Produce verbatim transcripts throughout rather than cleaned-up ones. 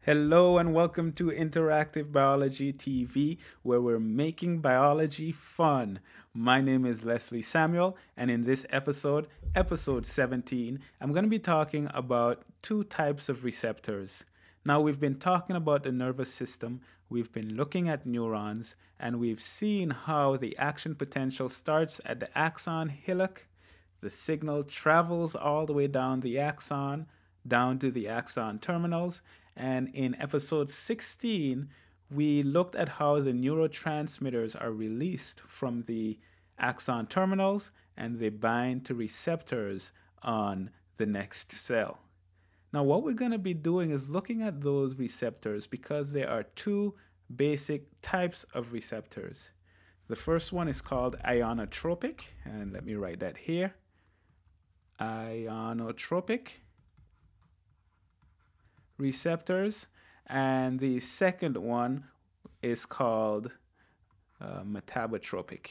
Hello and welcome to Interactive Biology T V, where we're making biology fun. My name is Leslie Samuel, and in this episode, episode seventeen, I'm going to be talking about two types of receptors. Now, we've been talking about the nervous system, we've been looking at neurons, and we've seen how the action potential starts at the axon hillock. The signal travels all the way down the axon, down to the axon terminals. And in episode sixteen, we looked at how the neurotransmitters are released from the axon terminals and they bind to receptors on the next cell. Now, what we're going to be doing is looking at those receptors because there are two basic types of receptors. The first one is called ionotropic, and let me write that here. Ionotropic receptors, and the second one is called uh, metabotropic.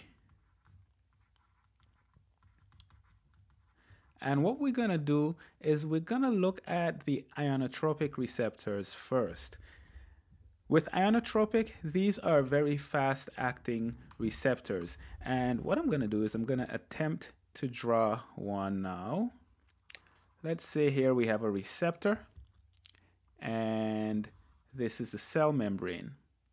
And what we're going to do is we're going to look at the ionotropic receptors first. With ionotropic, these are very fast acting receptors. And what I'm going to do is I'm going to attempt to draw one now. Let's say here we have a receptor, and this is the cell membrane.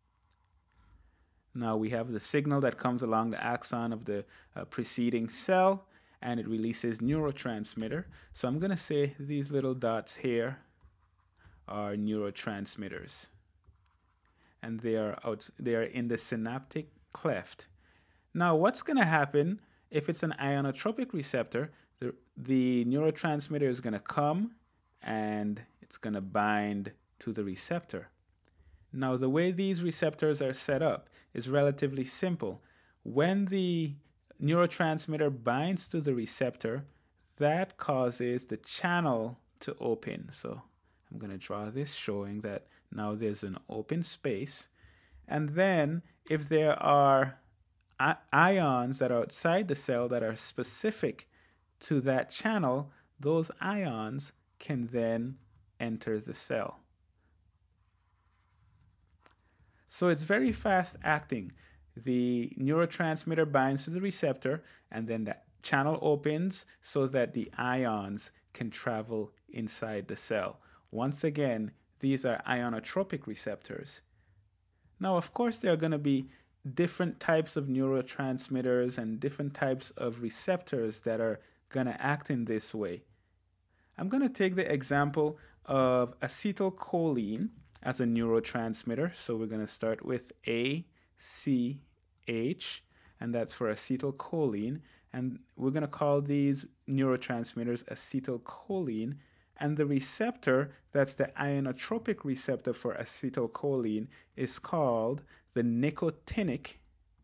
Now we have the signal that comes along the axon of the uh, preceding cell, and it releases neurotransmitter. So I'm going to say these little dots here are neurotransmitters, and they are out, they are in the synaptic cleft. Now, what's going to happen if it's an ionotropic receptor? The, the neurotransmitter is going to come and it's going to bind to the receptor. Now, the way these receptors are set up is relatively simple. When the neurotransmitter binds to the receptor, that causes the channel to open. So I'm going to draw this showing that now there's an open space. And then if there are ions that are outside the cell that are specific to that channel, those ions can then enter the cell. So it's very fast acting. The neurotransmitter binds to the receptor, and then the channel opens so that the ions can travel inside the cell. Once again, these are ionotropic receptors. Now, of course, there are going to be different types of neurotransmitters and different types of receptors that are going to act in this way. I'm going to take the example of acetylcholine as a neurotransmitter. So we're going to start with A C H, and that's for acetylcholine. And we're going to call these neurotransmitters acetylcholine. And the receptor, that's the ionotropic receptor for acetylcholine, is called the nicotinic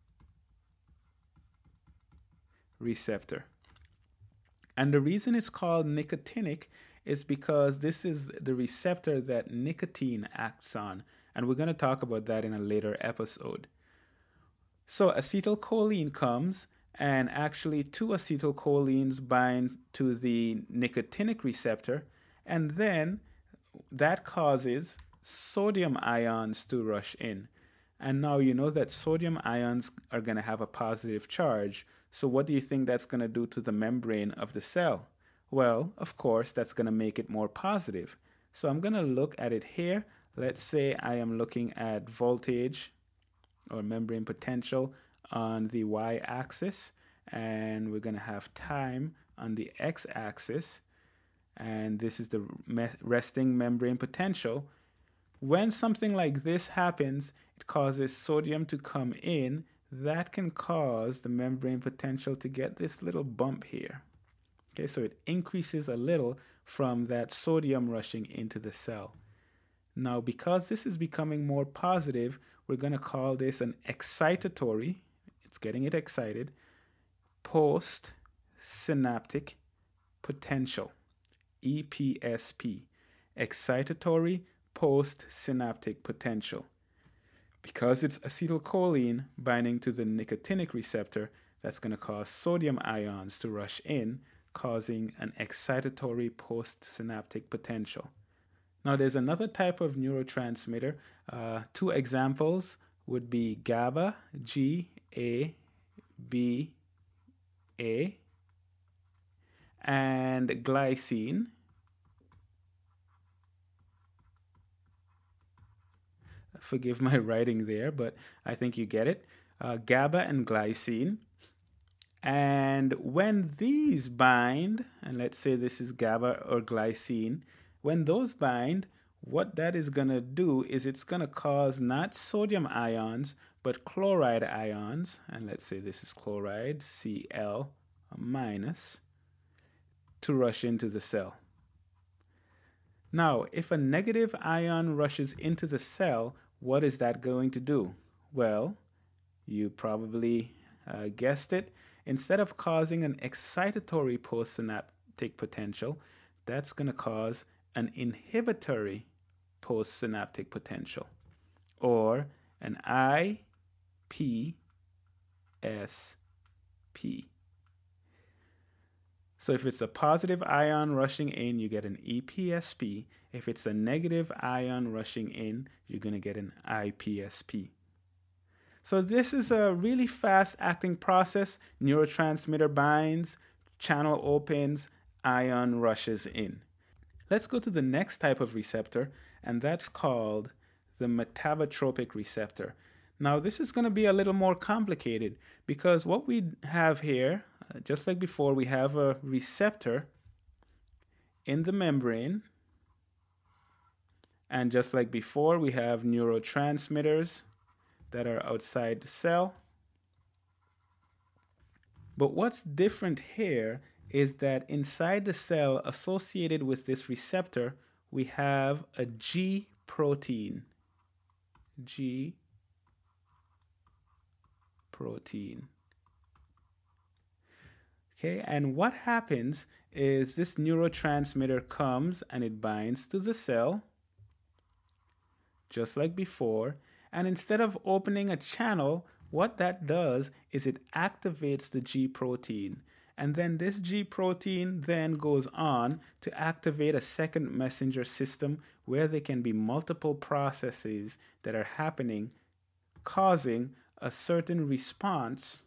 receptor. And the reason it's called nicotinic is because this is the receptor that nicotine acts on. And we're going to talk about that in a later episode. So acetylcholine comes, and actually two acetylcholines bind to the nicotinic receptor, and then that causes sodium ions to rush in. And now you know that sodium ions are going to have a positive charge. So what do you think that's going to do to the membrane of the cell? Well, of course, that's going to make it more positive. So I'm going to look at it here. Let's say I am looking at voltage or membrane potential on the y-axis, and we're going to have time on the x-axis, and this is the resting membrane potential. When something like this happens, it causes sodium to come in. That can cause the membrane potential to get this little bump here. Okay, so it increases a little from that sodium rushing into the cell. Now, because this is becoming more positive, we're going to call this an excitatory, it's getting it excited, post-synaptic potential, E P S P, excitatory post-synaptic potential. Because it's acetylcholine binding to the nicotinic receptor, that's going to cause sodium ions to rush in, causing an excitatory post-synaptic potential. Now, there's another type of neurotransmitter. Uh, two examples would be GABA, G A B A, and glycine. Forgive my writing there, but I think you get it. Uh, GABA and glycine. And when these bind, and let's say this is GABA or glycine, when those bind, what that is going to do is it's going to cause not sodium ions, but chloride ions. And let's say this is chloride, Cl minus, to rush into the cell. Now, if a negative ion rushes into the cell, what is that going to do? Well, you probably uh, guessed it. Instead of causing an excitatory postsynaptic potential, that's going to cause an inhibitory postsynaptic potential, or an I P S P. So if it's a positive ion rushing in, you get an E P S P. If it's a negative ion rushing in, you're going to get an I P S P. So this is a really fast-acting process. Neurotransmitter binds, channel opens, ion rushes in. Let's go to the next type of receptor, and that's called the metabotropic receptor. Now, this is going to be a little more complicated because what we have here, uh, just like before, we have a receptor in the membrane. And just like before, we have neurotransmitters that are outside the cell. But what's different here is that inside the cell associated with this receptor, we have a G protein. G protein. Okay, and what happens is this neurotransmitter comes and it binds to the cell, just like before. And instead of opening a channel, what that does is it activates the G protein. And then this G protein then goes on to activate a second messenger system where there can be multiple processes that are happening, causing a certain response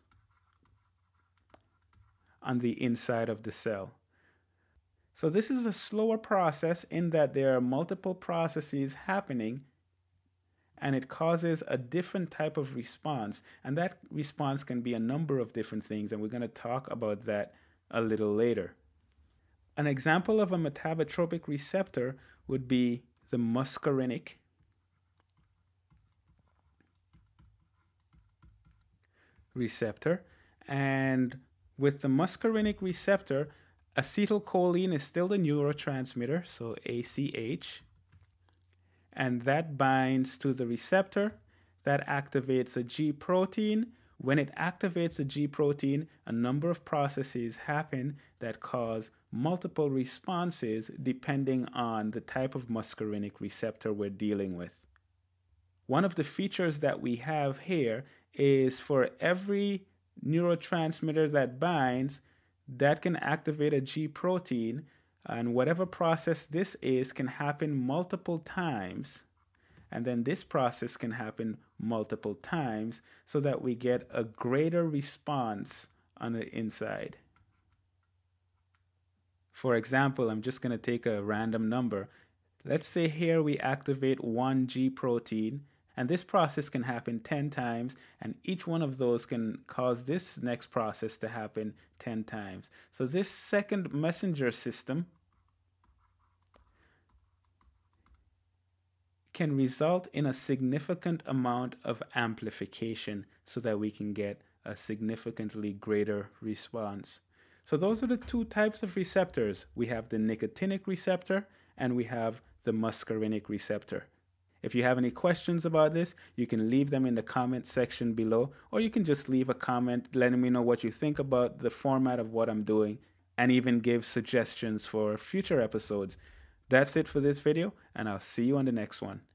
on the inside of the cell. So this is a slower process in that there are multiple processes happening, and it causes a different type of response. And that response can be a number of different things, and we're going to talk about that a little later. An example of a metabotropic receptor would be the muscarinic receptor. And with the muscarinic receptor, acetylcholine is still the neurotransmitter, so A C H. And that binds to the receptor, that activates a G protein. When it activates a G protein, a number of processes happen that cause multiple responses depending on the type of muscarinic receptor we're dealing with. One of the features that we have here is for every neurotransmitter that binds, that can activate a G protein. And whatever process this is can happen multiple times. And then this process can happen multiple times so that we get a greater response on the inside. For example, I'm just going to take a random number. Let's say here we activate one G protein, and this process can happen ten times, and each one of those can cause this next process to happen ten times. So this second messenger system can result in a significant amount of amplification so that we can get a significantly greater response. So those are the two types of receptors. We have the nicotinic receptor and we have the muscarinic receptor. If you have any questions about this, you can leave them in the comment section below, or you can just leave a comment letting me know what you think about the format of what I'm doing, and even give suggestions for future episodes. That's it for this video, and I'll see you on the next one.